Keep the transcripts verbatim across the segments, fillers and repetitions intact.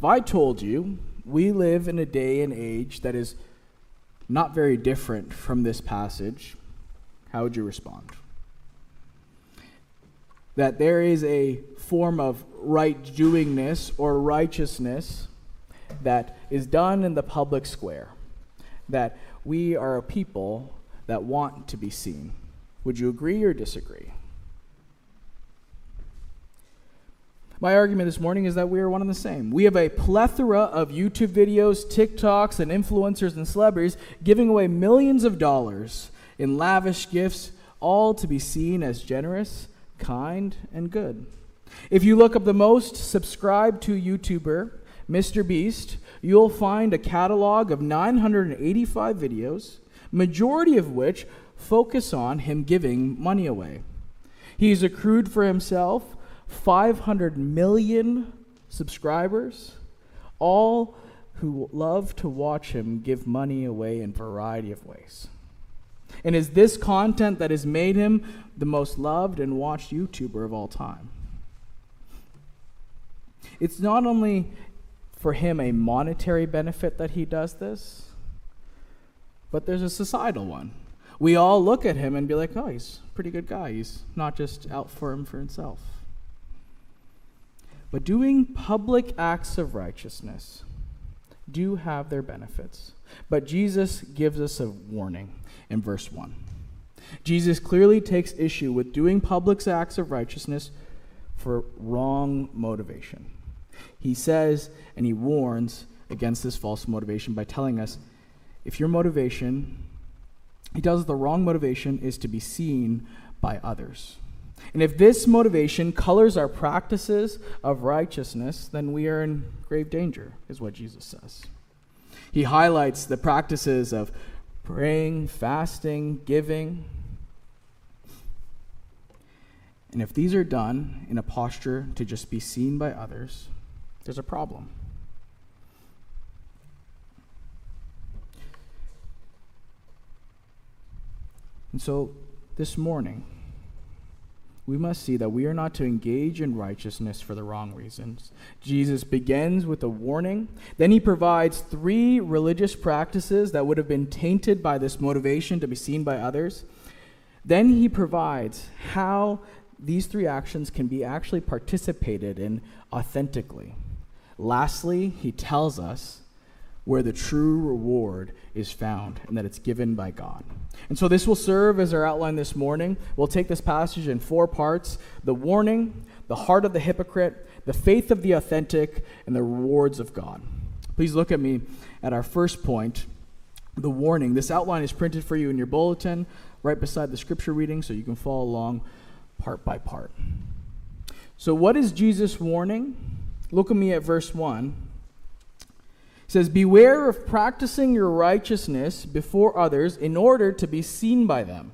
If I told you we live in a day and age that is not very different from this passage, how would you respond? That there is a form of right-doingness or righteousness that is done in the public square, that we are a people that want to be seen. Would you agree or disagree? My argument this morning is that we are one and the same. We have a plethora of YouTube videos, TikToks, and influencers and celebrities giving away millions of dollars in lavish gifts, all to be seen as generous, kind, and good. If you look up the most subscribed to YouTuber, Mister Beast, you'll find a catalog of nine hundred eighty-five videos, majority of which focus on him giving money away. He's accrued for himself five hundred million subscribers, all who love to watch him give money away in a variety of ways. And is this content that has made him the most loved and watched YouTuber of all time? It's not only for him a monetary benefit that he does this, but there's a societal one. We all look at him and be like, oh, he's a pretty good guy. He's not just out for him for himself. But doing public acts of righteousness do have their benefits. But Jesus gives us a warning in verse one. Jesus clearly takes issue with doing public acts of righteousness for wrong motivation. He says, and he warns against this false motivation by telling us, if your motivation, he tells us the wrong motivation is to be seen by others. And if this motivation colors our practices of righteousness, then we are in grave danger, is what Jesus says. He highlights the practices of praying, fasting, giving. And if these are done in a posture to just be seen by others, there's a problem. And so this morning, we must see that we are not to engage in righteousness for the wrong reasons. Jesus begins with a warning. Then he provides three religious practices that would have been tainted by this motivation to be seen by others. Then he provides how these three actions can be actually participated in authentically. Lastly, he tells us where the true reward is found and that it's given by God. And so this will serve as our outline this morning. We'll take this passage in four parts: the warning, the heart of the hypocrite, the faith of the authentic, and the rewards of God. Please look at me at our first point, the warning. This outline is printed for you in your bulletin right beside the scripture reading so you can follow along part by part. So what is Jesus warning? Look at me at verse one. It says, beware of practicing your righteousness before others in order to be seen by them.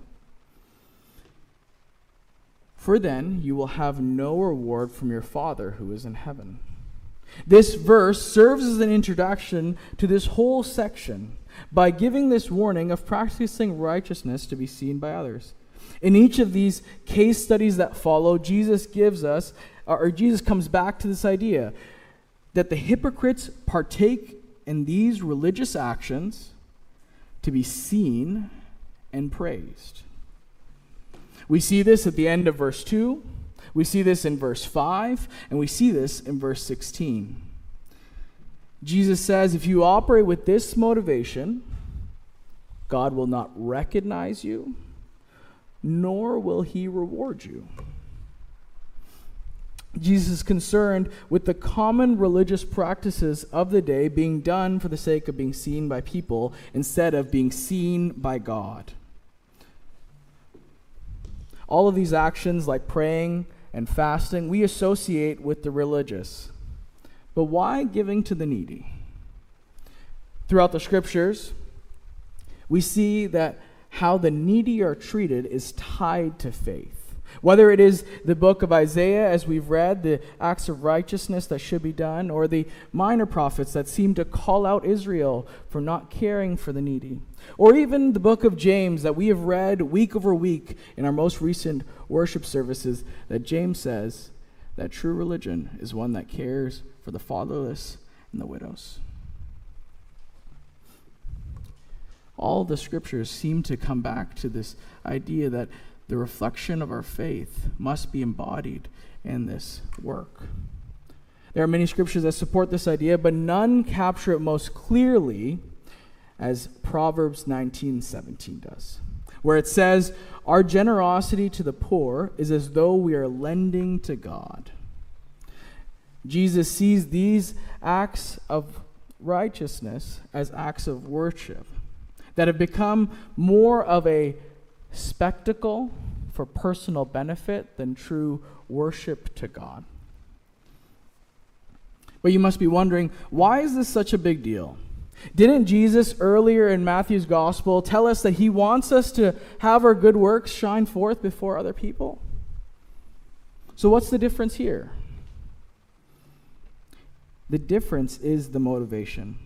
For then you will have no reward from your Father who is in heaven. This verse serves as an introduction to this whole section by giving this warning of practicing righteousness to be seen by others. In each of these case studies that follow, Jesus gives us, or Jesus comes back to this idea that the hypocrites partake in these religious actions to be seen and praised. We see this at the end of verse two, we see this in verse five, and we see this in verse sixteen. Jesus says, if you operate with this motivation, God will not recognize you, nor will he reward you. Jesus is concerned with the common religious practices of the day being done for the sake of being seen by people instead of being seen by God. All of these actions, like praying and fasting, we associate with the religious. But why giving to the needy? Throughout the scriptures, we see that how the needy are treated is tied to faith. Whether it is the book of Isaiah, as we've read, the acts of righteousness that should be done, or the minor prophets that seem to call out Israel for not caring for the needy, or even the book of James that we have read week over week in our most recent worship services, that James says that true religion is one that cares for the fatherless and the widows. All the scriptures seem to come back to this idea that the reflection of our faith must be embodied in this work. There are many scriptures that support this idea, but none capture it most clearly as Proverbs nineteen seventeen does, where it says, "Our generosity to the poor is as though we are lending to God." Jesus sees these acts of righteousness as acts of worship that have become more of a spectacle for personal benefit than true worship to God. But you must be wondering, why is this such a big deal? Didn't Jesus earlier in Matthew's gospel tell us that he wants us to have our good works shine forth before other people? So what's the difference here? The difference is the motivation.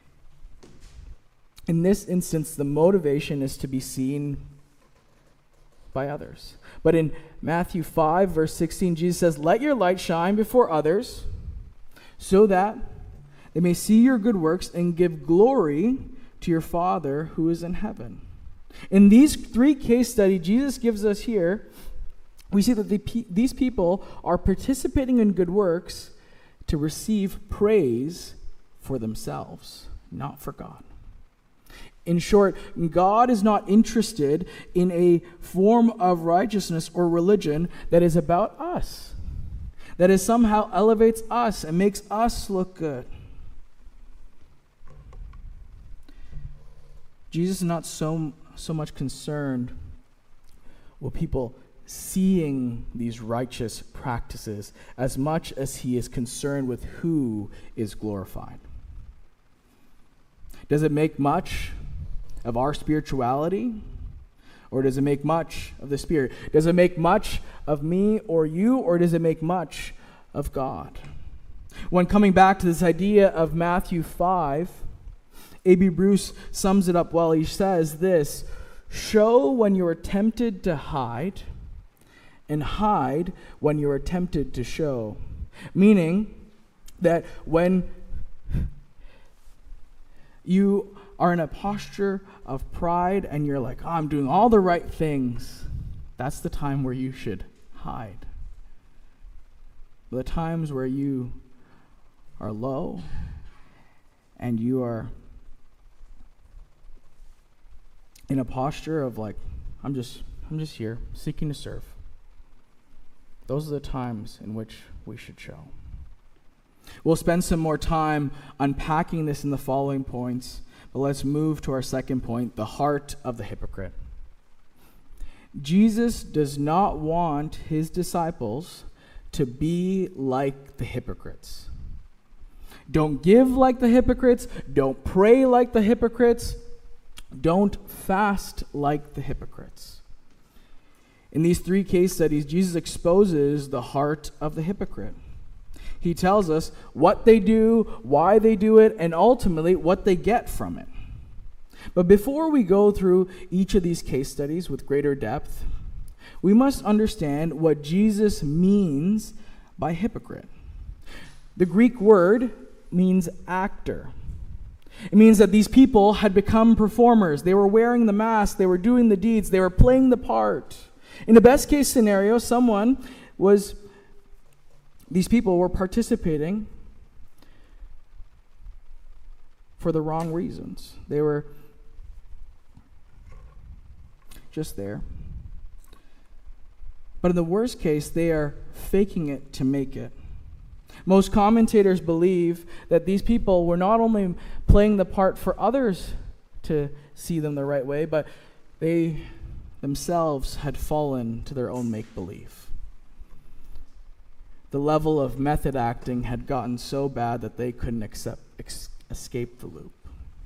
In this instance, the motivation is to be seen by others. But in Matthew five, verse sixteen, Jesus says, "Let your light shine before others, so that they may see your good works and give glory to your Father who is in heaven." In these three case studies Jesus gives us here, we see that the, these people are participating in good works to receive praise for themselves, not for God. In short, God is not interested in a form of righteousness or religion that is about us, that is somehow elevates us and makes us look good. Jesus is not so, so much concerned with people seeing these righteous practices as much as he is concerned with who is glorified. Does it make much of our spirituality, or does it make much of the Spirit? Does it make much of me or you, or does it make much of God? When coming back to this idea of Matthew five, A B Bruce sums it up well. He says this: "Show when you are tempted to hide, and hide when you are tempted to show." Meaning that when you are in a posture of pride and you're like, oh, I'm doing all the right things, that's the time where you should hide. The times where you are low and you are in a posture of like, I'm just I'm just here seeking to serve. Those are the times in which we should show. We'll spend some more time unpacking this in the following points, but let's move to our second point, the heart of the hypocrite. Jesus does not want his disciples to be like the hypocrites. Don't give like the hypocrites. Don't pray like the hypocrites. Don't fast like the hypocrites. In these three case studies, Jesus exposes the heart of the hypocrite. He tells us what they do, why they do it, and ultimately what they get from it. But before we go through each of these case studies with greater depth, we must understand what Jesus means by hypocrite. The Greek word means actor. It means that these people had become performers. They were wearing the mask, they were doing the deeds, they were playing the part. In the best case scenario, someone was, these people were participating for the wrong reasons. They were just there. But in the worst case, they are faking it to make it. Most commentators believe that these people were not only playing the part for others to see them the right way, but they themselves had fallen to their own make-believe. The level of method acting had gotten so bad that they couldn't accept, ex- escape the loop.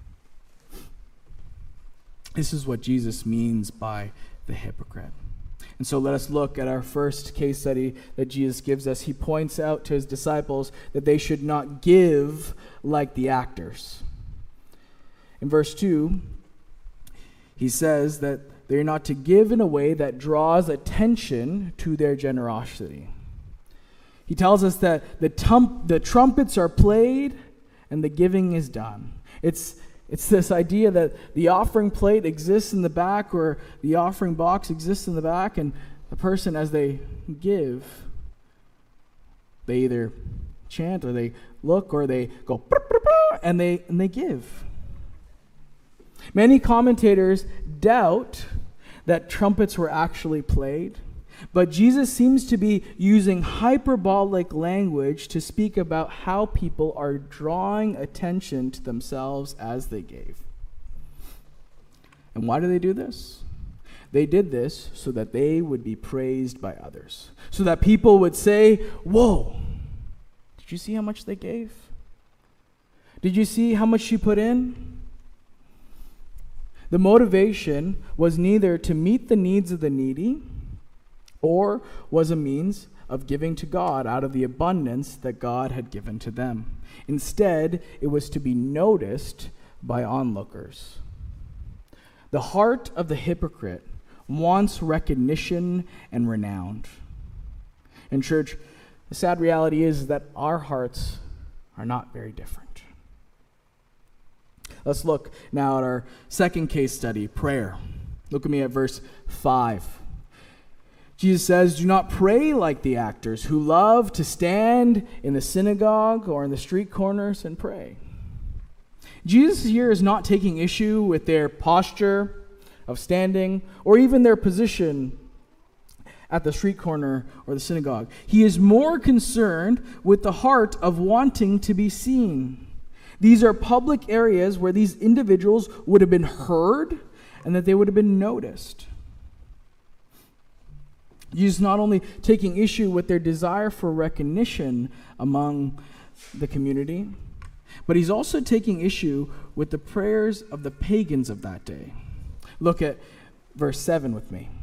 This is what Jesus means by the hypocrite. And so let us look at our first case study that Jesus gives us. He points out to his disciples that they should not give like the actors. In verse two, he says that they're not to give in a way that draws attention to their generosity. He tells us that the, tum- the trumpets are played and the giving is done. It's It's this idea that the offering plate exists in the back, or the offering box exists in the back, and the person, as they give, they either chant or they look or they go and they and they give. Many commentators doubt that trumpets were actually played, but Jesus seems to be using hyperbolic language to speak about how people are drawing attention to themselves as they gave. And why do they do this? They did this so that they would be praised by others, so that people would say, "Whoa, did you see how much they gave? Did you see how much she put in?" The motivation was neither to meet the needs of the needy, or was a means of giving to God out of the abundance that God had given to them. Instead, it was to be noticed by onlookers. The heart of the hypocrite wants recognition and renown. In church, the sad reality is that our hearts are not very different. Let's look now at our second case study, prayer. Look at me at verse five. Jesus says, "Do not pray like the actors who love to stand in the synagogue or in the street corners and pray." Jesus here is not taking issue with their posture of standing or even their position at the street corner or the synagogue. He is more concerned with the heart of wanting to be seen. These are public areas where these individuals would have been heard and that they would have been noticed. Jesus is not only taking issue with their desire for recognition among the community, but he's also taking issue with the prayers of the pagans of that day. Look at verse seven with me.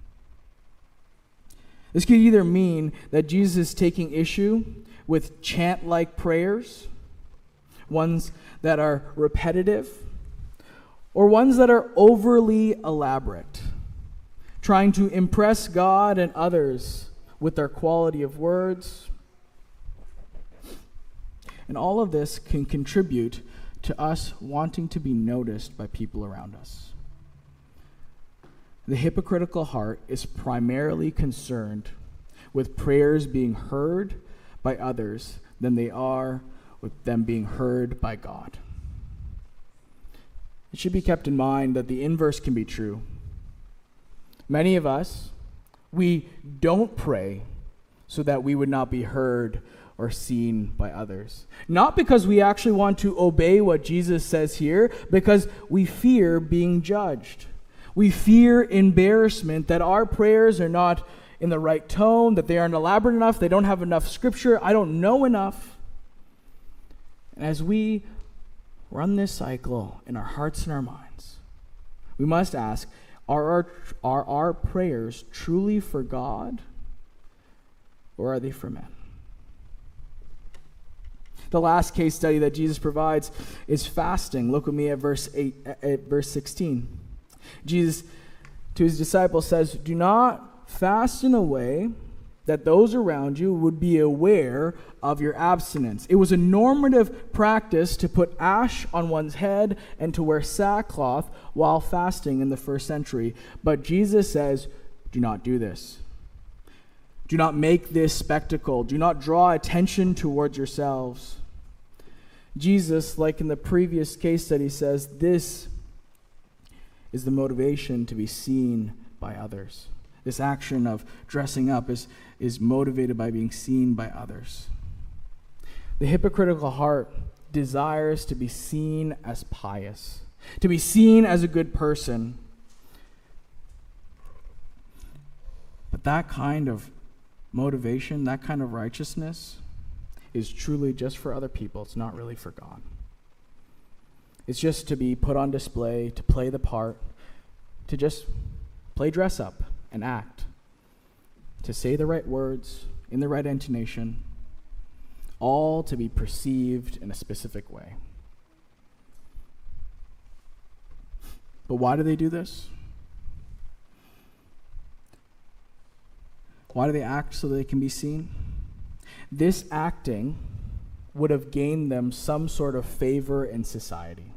This could either mean that Jesus is taking issue with chant-like prayers, ones that are repetitive, or ones that are overly elaborate, trying to impress God and others with their quality of words. And all of this can contribute to us wanting to be noticed by people around us. The hypocritical heart is primarily concerned with prayers being heard by others than they are with them being heard by God. It should be kept in mind that the inverse can be true. Many of us, we don't pray so that we would not be heard or seen by others. Not because we actually want to obey what Jesus says here, because we fear being judged. We fear embarrassment, that our prayers are not in the right tone, that they aren't elaborate enough, they don't have enough scripture, I don't know enough. And as we run this cycle in our hearts and our minds, we must ask, Are our, are our prayers truly for God, or are they for men? The last case study that Jesus provides is fasting. Look with me at verse eight, at verse sixteen. Jesus, to his disciples, says, "Do not fast in a way that those around you would be aware of your abstinence." It was a normative practice to put ash on one's head and to wear sackcloth while fasting in the first century. But Jesus says, do not do this. Do not make this spectacle. Do not draw attention towards yourselves. Jesus, like in the previous case study, says this is the motivation to be seen by others. This action of dressing up is, is motivated by being seen by others. The hypocritical heart desires to be seen as pious, to be seen as a good person. But that kind of motivation, that kind of righteousness is truly just for other people. It's not really for God. It's just to be put on display, to play the part, to just play dress up and act, to say the right words in the right intonation, all to be perceived in a specific way. But why do they do this? Why do they act so they can be seen? This acting would have gained them some sort of favor in society.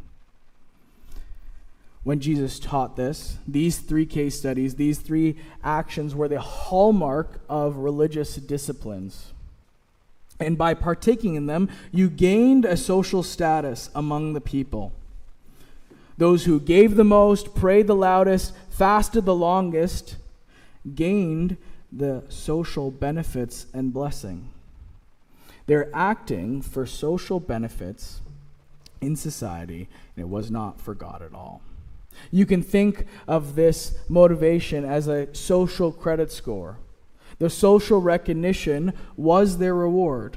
When Jesus taught this, these three case studies, these three actions were the hallmark of religious disciplines. And by partaking in them, you gained a social status among the people. Those who gave the most, prayed the loudest, fasted the longest, gained the social benefits and blessing. They're acting for social benefits in society, and it was not for God at all. You can think of this motivation as a social credit score. The social recognition was their reward,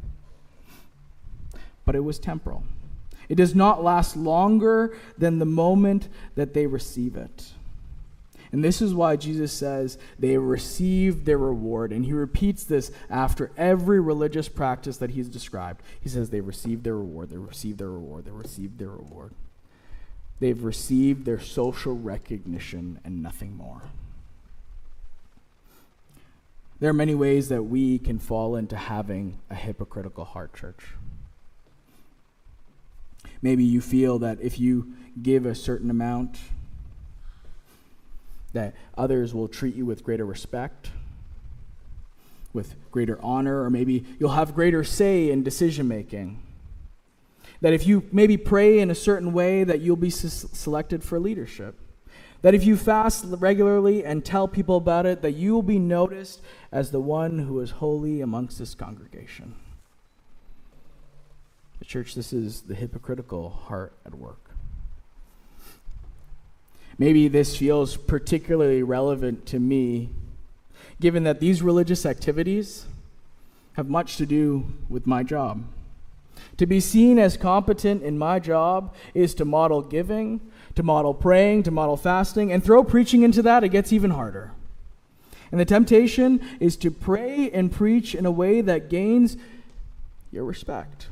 but it was temporal. It does not last longer than the moment that they receive it. And this is why Jesus says they received their reward. And he repeats this after every religious practice that he's described. He says they received their reward, they received their reward, they received their reward. They've received their social recognition and nothing more. There are many ways that we can fall into having a hypocritical heart, church. Maybe you feel that if you give a certain amount, that others will treat you with greater respect, with greater honor, or maybe you'll have greater say in decision making. That if you maybe pray in a certain way, that you'll be s- selected for leadership. That if you fast regularly and tell people about it, that you will be noticed as the one who is holy amongst this congregation. The church, this is the hypocritical heart at work. Maybe this feels particularly relevant to me, given that these religious activities have much to do with my job. To be seen as competent in my job is to model giving, to model praying, to model fasting, and throw preaching into that, it gets even harder. And the temptation is to pray and preach in a way that gains your respect.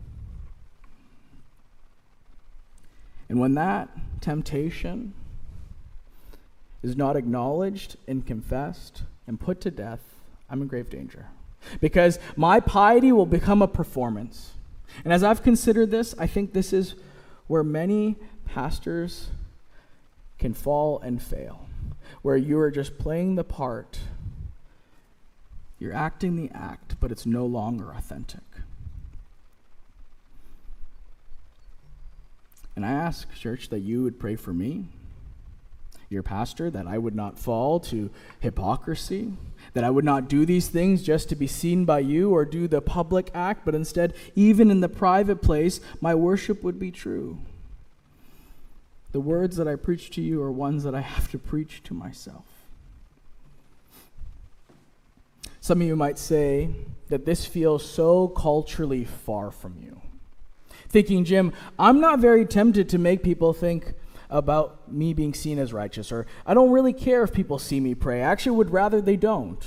And when that temptation is not acknowledged and confessed and put to death, I'm in grave danger. Because my piety will become a performance. And as I've considered this, I think this is where many pastors can fall and fail, where you are just playing the part, you're acting the act, but it's no longer authentic. And I ask, church, that you would pray for me, your pastor, that I would not fall to hypocrisy, that I would not do these things just to be seen by you or do the public act, but instead, even in the private place, my worship would be true. The words that I preach to you are ones that I have to preach to myself. Some of you might say that this feels so culturally far from you. Thinking, Jim, I'm not very tempted to make people think about me being seen as righteous, or I don't really care if people see me pray. I actually would rather they don't.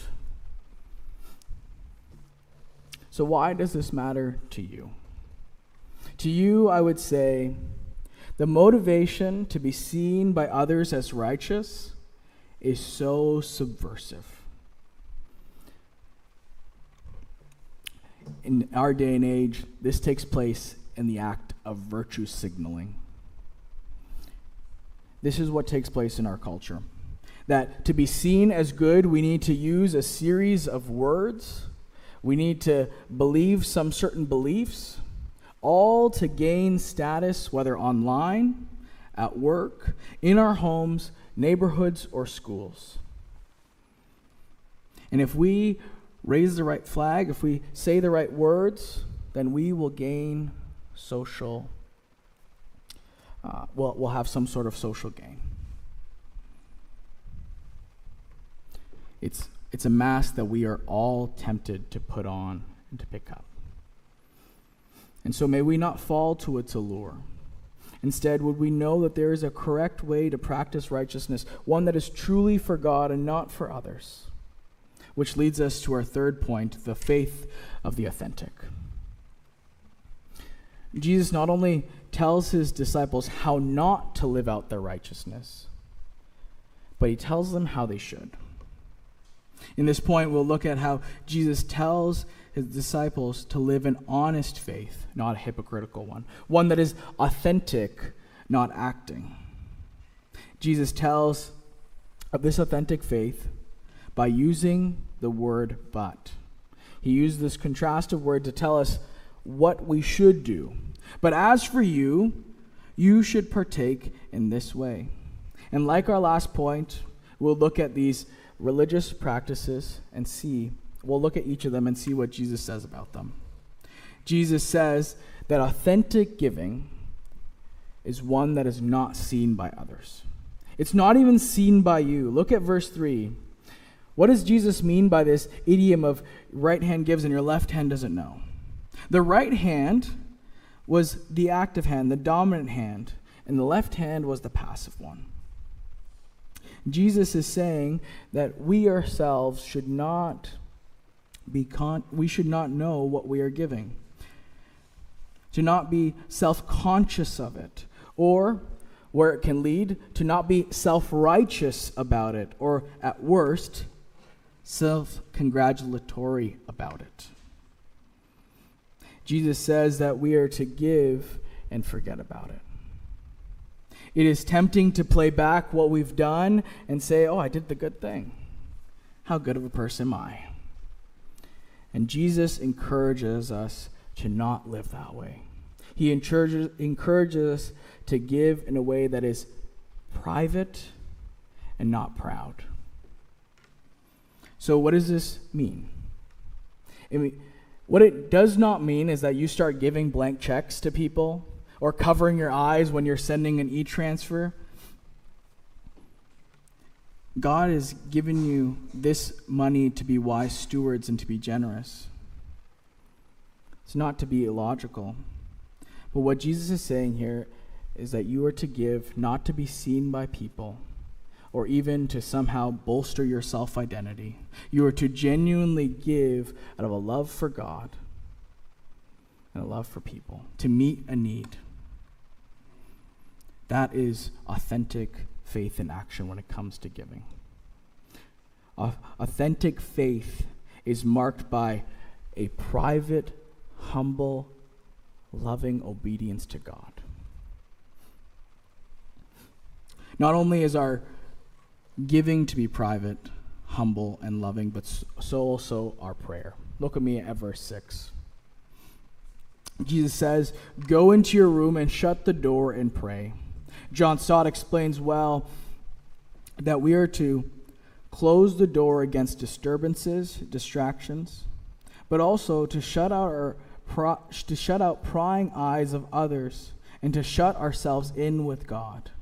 So why does this matter to you? To you, I would say, the motivation to be seen by others as righteous is so subversive. In our day and age, this takes place in the act of virtue signaling. This is what takes place in our culture. That to be seen as good, we need to use a series of words. We need to believe some certain beliefs, all to gain status, whether online, at work, in our homes, neighborhoods, or schools. And if we raise the right flag, if we say the right words, then we will gain social Uh, we'll, we'll have some sort of social gain. It's, it's a mask that we are all tempted to put on and to pick up. And so may we not fall to its allure. Instead, would we know that there is a correct way to practice righteousness, one that is truly for God and not for others? Which leads us to our third point, the faith of the authentic. Jesus not only tells his disciples how not to live out their righteousness, but he tells them how they should. In this point, we'll look at how Jesus tells his disciples to live an honest faith, not a hypocritical one, one that is authentic, not acting. Jesus tells of this authentic faith by using the word but. He used this contrastive word to tell us what we should do. But as for you, you should partake in this way. And like our last point, we'll look at these religious practices and see, we'll look at each of them and see what Jesus says about them. Jesus says that authentic giving is one that is not seen by others. It's not even seen by you. Look at verse three. What does Jesus mean by this idiom of right hand gives and your left hand doesn't know? The right hand was the active hand, the dominant hand, and the left hand was the passive one. Jesus is saying that we ourselves should not be con- we should not know what we are giving, to not be self-conscious of it, or where it can lead to not be self-righteous about it, or at worst, self-congratulatory about it. Jesus says that we are to give and forget about it. It is tempting to play back what we've done and say, oh, I did the good thing. How good of a person am I? And Jesus encourages us to not live that way. He encourages, encourages us to give in a way that is private and not proud. So what does this mean? I mean, what it does not mean is that you start giving blank checks to people or covering your eyes when you're sending an e-transfer. God has given you this money to be wise stewards and to be generous. It's not to be illogical. But what Jesus is saying here is that you are to give not to be seen by people or even to somehow bolster your self-identity. You are to genuinely give out of a love for God and a love for people, to meet a need. That is authentic faith in action when it comes to giving. Authentic faith is marked by a private, humble, loving obedience to God. Not only is our giving to be private, humble, and loving, but so also our prayer. Look at me at verse six. Jesus says, "Go into your room and shut the door and pray." John Stott explains well that we are to close the door against disturbances, distractions, but also to shut out our pro- to shut out prying eyes of others and to shut ourselves in with God.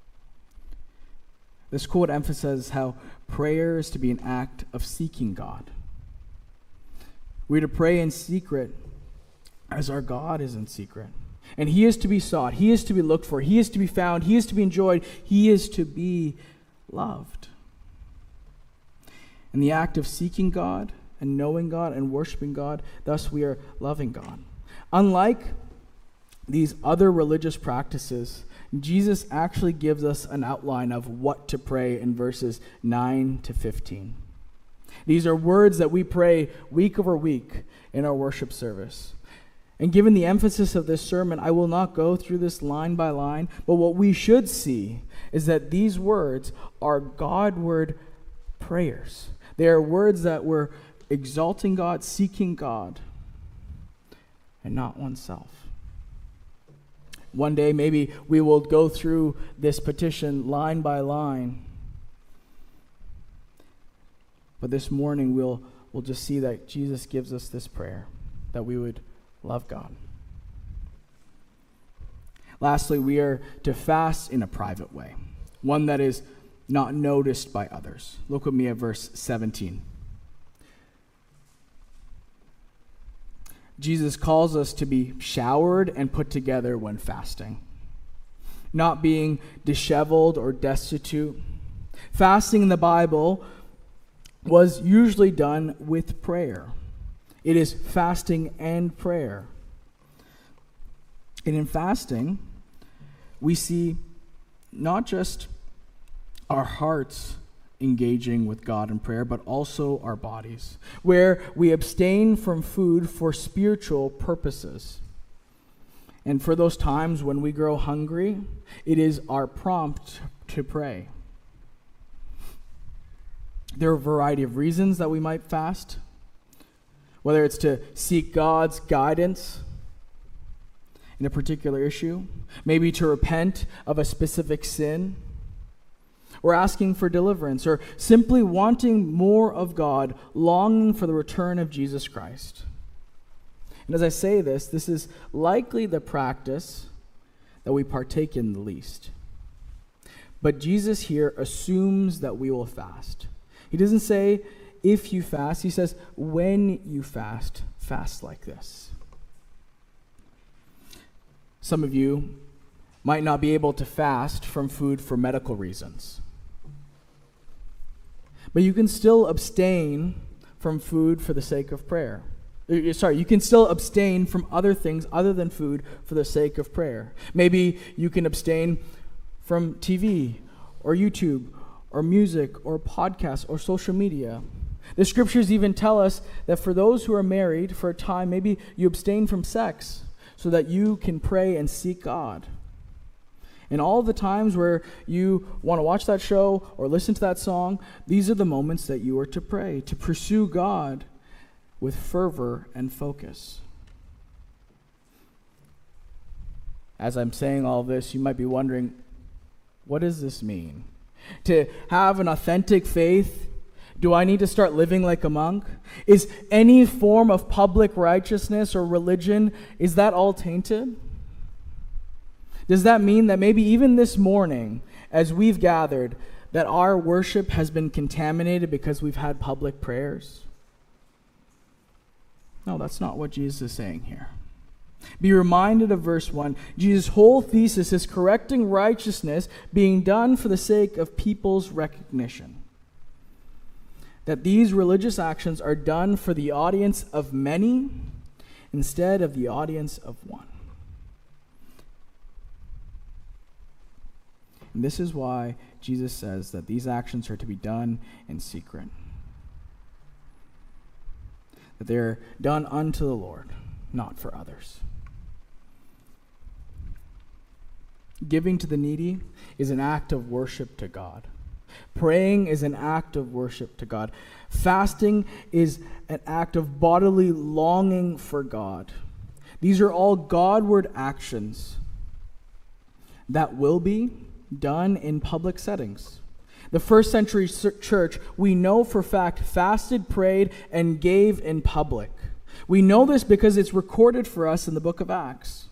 This quote emphasizes how prayer is to be an act of seeking God. We're to pray in secret as our God is in secret. And he is to be sought. He is to be looked for. He is to be found. He is to be enjoyed. He is to be loved. In the act of seeking God and knowing God and worshiping God, thus we are loving God. Unlike these other religious practices, Jesus actually gives us an outline of what to pray in verses nine to fifteen. These are words that we pray week over week in our worship service. And given the emphasis of this sermon, I will not go through this line by line, but what we should see is that these words are Godward prayers. They are words that were exalting God, seeking God, and not oneself. One day, maybe we will go through this petition line by line. But this morning, we'll, we'll just see that Jesus gives us this prayer, that we would love God. Lastly, we are to fast in a private way, one that is not noticed by others. Look with me at verse seventeen. Jesus calls us to be showered and put together when fasting, not being disheveled or destitute. Fasting in the Bible was usually done with prayer. It is fasting and prayer. And in fasting, we see not just our hearts engaging with God in prayer, but also our bodies, where we abstain from food for spiritual purposes. And for those times when we grow hungry, it is our prompt to pray. There are a variety of reasons that we might fast, whether it's to seek God's guidance in a particular issue, maybe to repent of a specific sin, or asking for deliverance, or simply wanting more of God, longing for the return of Jesus Christ. And as I say this, this is likely the practice that we partake in the least. But Jesus here assumes that we will fast. He doesn't say, if you fast, he says, when you fast, fast like this. Some of you might not be able to fast from food for medical reasons. But you can still abstain from food for the sake of prayer. Sorry, you can still abstain from other things other than food for the sake of prayer. Maybe you can abstain from T V or YouTube or music or podcasts or social media. The scriptures even tell us that for those who are married for a time, maybe you abstain from sex so that you can pray and seek God. And all the times where you want to watch that show or listen to that song, these are the moments that you are to pray, to pursue God with fervor and focus. As I'm saying all this, you might be wondering, what does this mean? To have an authentic faith, do I need to start living like a monk? Is any form of public righteousness or religion, is that all tainted? Does that mean that maybe even this morning, as we've gathered, that our worship has been contaminated because we've had public prayers? No, that's not what Jesus is saying here. Be reminded of verse one. Jesus' whole thesis is correcting righteousness being done for the sake of people's recognition. That these religious actions are done for the audience of many instead of the audience of one. And this is why Jesus says that these actions are to be done in secret. That they're done unto the Lord, not for others. Giving to the needy is an act of worship to God. Praying is an act of worship to God. Fasting is an act of bodily longing for God. These are all Godward actions that will be done in public settings. The first century church, we know for fact, fasted, prayed, and gave in public. We know this because it's recorded for us in the book of Acts.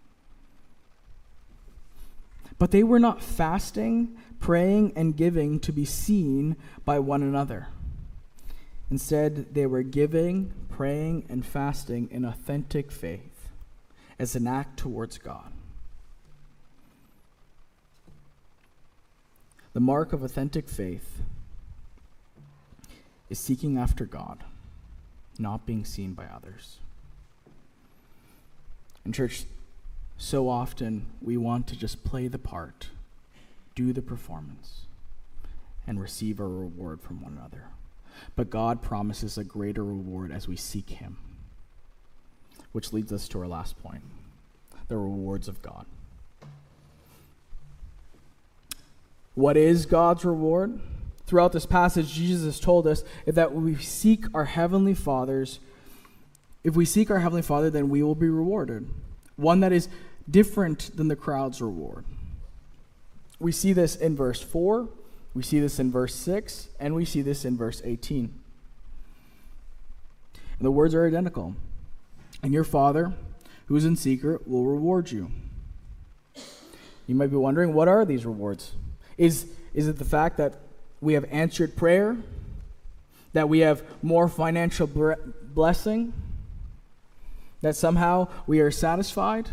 But they were not fasting, praying, and giving to be seen by one another. Instead, they were giving, praying, and fasting in authentic faith as an act towards God. The mark of authentic faith is seeking after God, not being seen by others. In church, so often we want to just play the part, do the performance, and receive a reward from one another. But God promises a greater reward as we seek Him, which leads us to our last point, the rewards of God. What is God's reward? Throughout this passage, Jesus told us that we seek our Heavenly Father's, if we seek our Heavenly Father, then we will be rewarded. One that is different than the crowd's reward. We see this in verse four, we see this in verse six, and we see this in verse eighteen. And the words are identical. And your Father, who is in secret, will reward you. You might be wondering, what are these rewards? Is, is it the fact that we have answered prayer? That we have more financial bre- blessing? That somehow we are satisfied?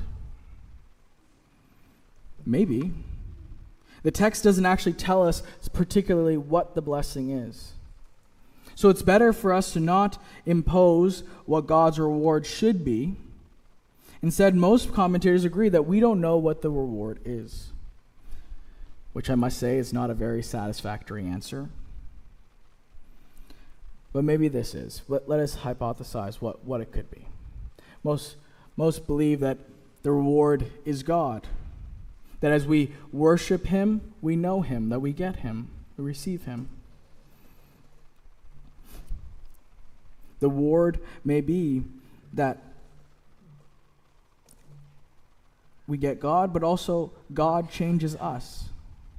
Maybe. The text doesn't actually tell us particularly what the blessing is. So it's better for us to not impose what God's reward should be. Instead, most commentators agree that we don't know what the reward is, which I must say is not a very satisfactory answer. but maybe this is. Let, let us hypothesize what, what it could be. Most, most believe that the reward is God. That as we worship him, we know him, that we get him, we receive him. The reward may be that we get God, but also God changes us.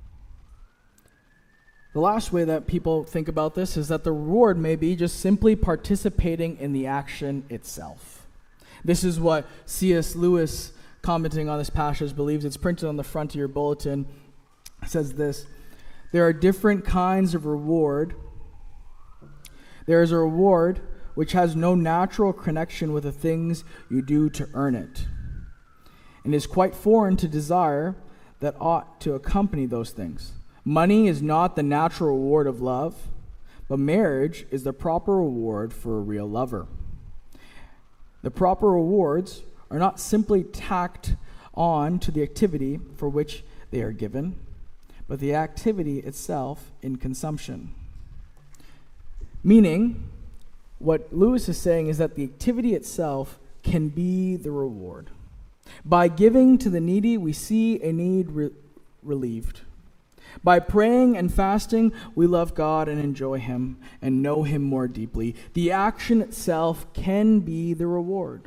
The last way that people think about this is that the reward may be just simply participating in the action itself. This is what C S Lewis, commenting on this passage, believes. It's printed on the front of your bulletin. It says this: there are different kinds of reward. There is a reward which has no natural connection with the things you do to earn it, and is quite foreign to desire that ought to accompany those things. Money is not the natural reward of love, but marriage is the proper reward for a real lover. The proper rewards are not simply tacked on to the activity for which they are given, but the activity itself in consumption. Meaning, what Lewis is saying is that the activity itself can be the reward. By giving to the needy, we see a need re- relieved. By praying and fasting, we love God and enjoy him and know him more deeply. The action itself can be the reward.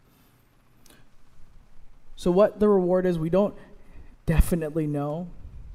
So what the reward is, we don't definitely know.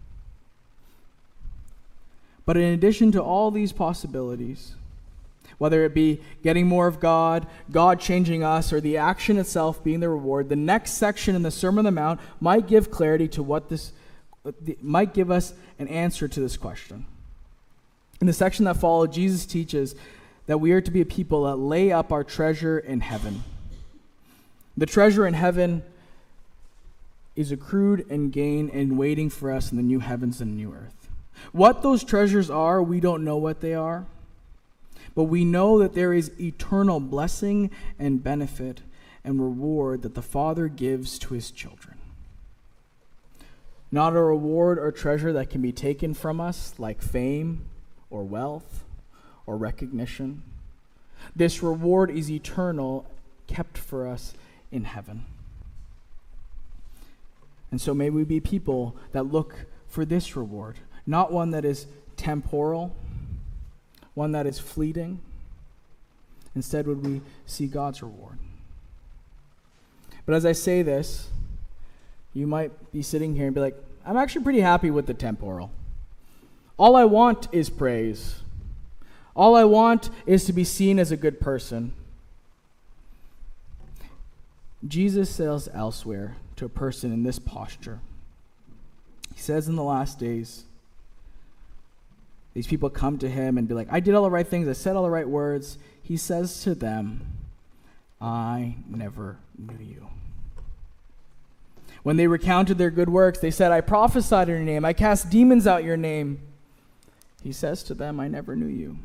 But in addition to all these possibilities, whether it be getting more of God, God changing us, or the action itself being the reward, the next section in the Sermon on the Mount might give clarity to what this, might give us an answer to this question. In the section that follows, Jesus teaches that we are to be a people that lay up our treasure in heaven. The treasure in heaven is accrued and gained and waiting for us in the new heavens and new earth. What those treasures are, we don't know what they are, but we know that there is eternal blessing and benefit and reward that the Father gives to his children. Not a reward or treasure that can be taken from us, like fame or wealth or recognition. This reward is eternal, kept for us in heaven. And so may we be people that look for this reward, not one that is temporal, one that is fleeting. Instead, would we see God's reward? But as I say this, you might be sitting here and be like, I'm actually pretty happy with the temporal. All I want is praise. All I want is to be seen as a good person. Jesus says elsewhere to a person in this posture. He says in the last days, these people come to him and be like, I did all the right things, I said all the right words. He says to them, I never knew you. When they recounted their good works, they said, I prophesied in your name, I cast demons out in your name. He says to them, I never knew you.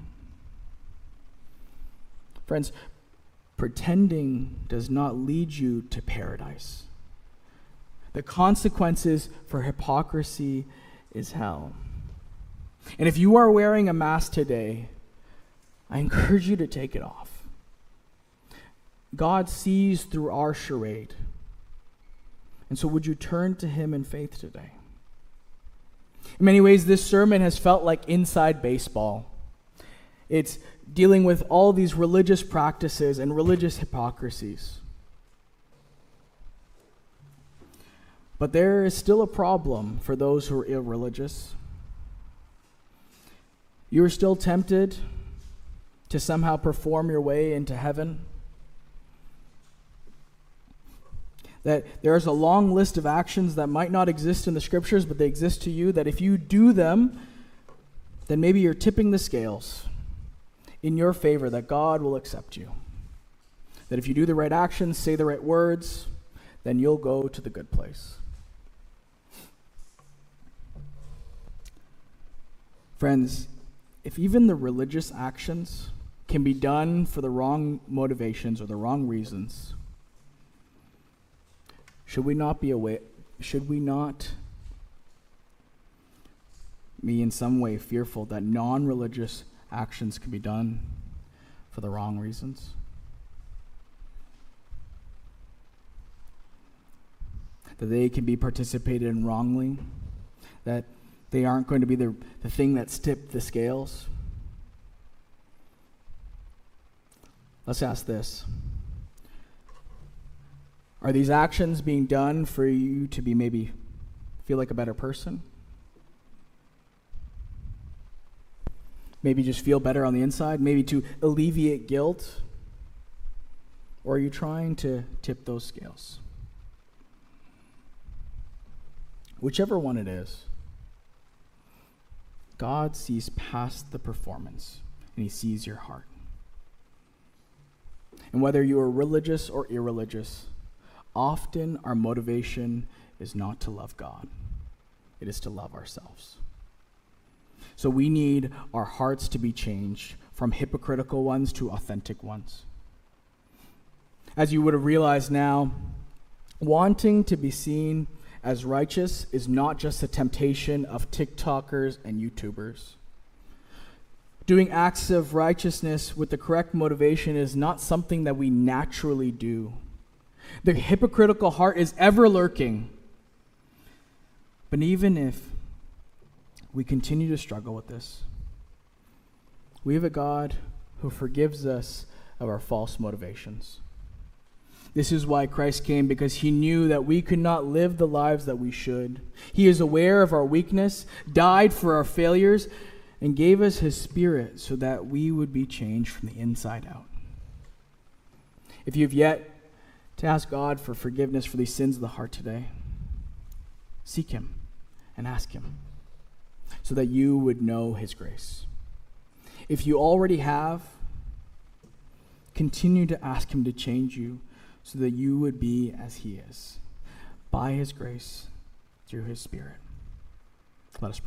Friends, pretending does not lead you to paradise. The consequences for hypocrisy is hell. And if you are wearing a mask today, I encourage you to take it off. God sees through our charade. And so would you turn to him in faith today? In many ways, this sermon has felt like inside baseball. It's dealing with all these religious practices and religious hypocrisies. But there is still a problem for those who are irreligious. You are still tempted to somehow perform your way into heaven. That there is a long list of actions that might not exist in the scriptures, but they exist to you, that if you do them, then maybe you're tipping the scales in your favor, that God will accept you. That if you do the right actions, say the right words, then you'll go to the good place. Friends, if even the religious actions can be done for the wrong motivations or the wrong reasons, should we not be aware, should we not be in some way fearful that non-religious actions can be done for the wrong reasons. That they can be participated in wrongly, that they aren't going to be the, the thing that's tipped the scales. Let's ask this. Are these actions being done for you to be maybe feel like a better person? Maybe just feel better on the inside? Maybe to alleviate guilt? Or are you trying to tip those scales? Whichever one it is, God sees past the performance, and he sees your heart. And whether you are religious or irreligious, often our motivation is not to love God. It is to love ourselves. So we need our hearts to be changed from hypocritical ones to authentic ones. As you would have realized now, wanting to be seen as righteous is not just a temptation of TikTokers and YouTubers. Doing acts of righteousness with the correct motivation is not something that we naturally do. The hypocritical heart is ever lurking. But even if we continue to struggle with this, we have a God who forgives us of our false motivations. This is why Christ came, because he knew that we could not live the lives that we should. He is aware of our weakness, died for our failures, and gave us his Spirit so that we would be changed from the inside out. If you have yet to ask God for forgiveness for these sins of the heart today, seek him and ask him so that you would know his grace. If you already have, continue to ask him to change you so that you would be as he is, by his grace, through his Spirit. Let us pray.